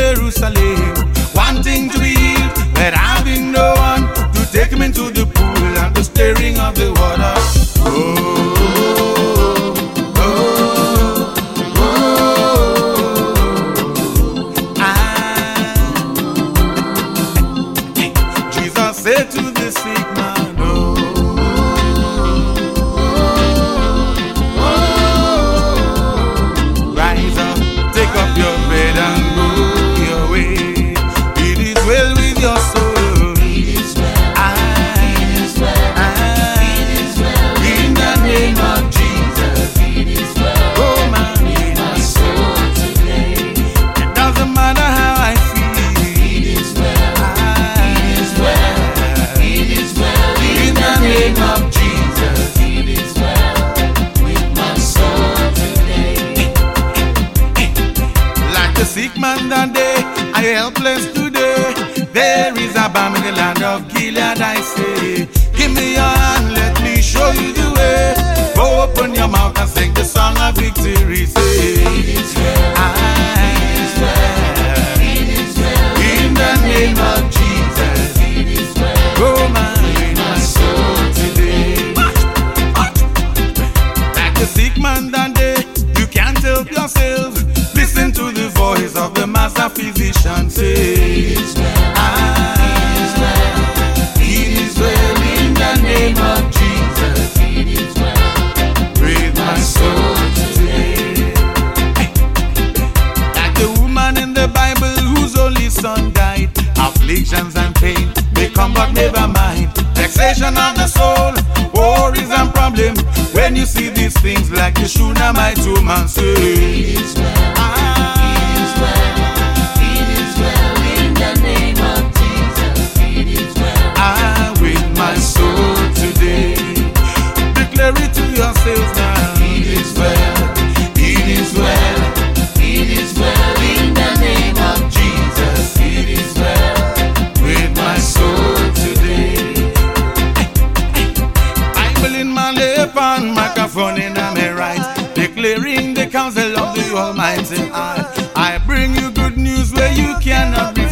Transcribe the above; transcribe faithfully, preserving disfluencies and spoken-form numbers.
Jerusalem, wanting to be healed, but having no one to take him into the pool and the stirring of the water. Oh, oh, oh, ah. Jesus said to the sick man, oh, rise up, take up your bed and go your way. It is well with your soul. It is well, Ah, it is well, ah, it is well. in the name of Jesus. It is well Oh man, with my soul today. it doesn't matter how I feel. It is well, Ah, it is well, it is well. in the name of Jesus. It is well with my soul today. Like the sick man that day, I helpless today. There is a balm in the land of Gilead, I say. Give me your hand, let me show you the way. Go open your mouth and sing the song of victory. Say, It is well, ah, it is well, it is well. in the name of Jesus. It is well Go man, with my soul today. like the sick man that day, you can't help yourself. Listen to the voice of the master physician. Say, It is well, ah, it is well, it is well in the name of Jesus. it is well. Breathe my soul today. Like the woman in the Bible whose only son died. Afflictions and pain may come, but never mind. Vexation of the soul, worries and problems. When you see these things like the Shunammite woman say, It is well, ah, it is well, it is well in the name of Jesus. It is well, I with my soul today. Declare it to yourselves now. it is well, It is well. it is well in the name of Jesus. It is well With my soul today. Bible in my left hand, microphone in my right, declaring the counsel of the Almighty. I, I bring you good news where you cannot refuse.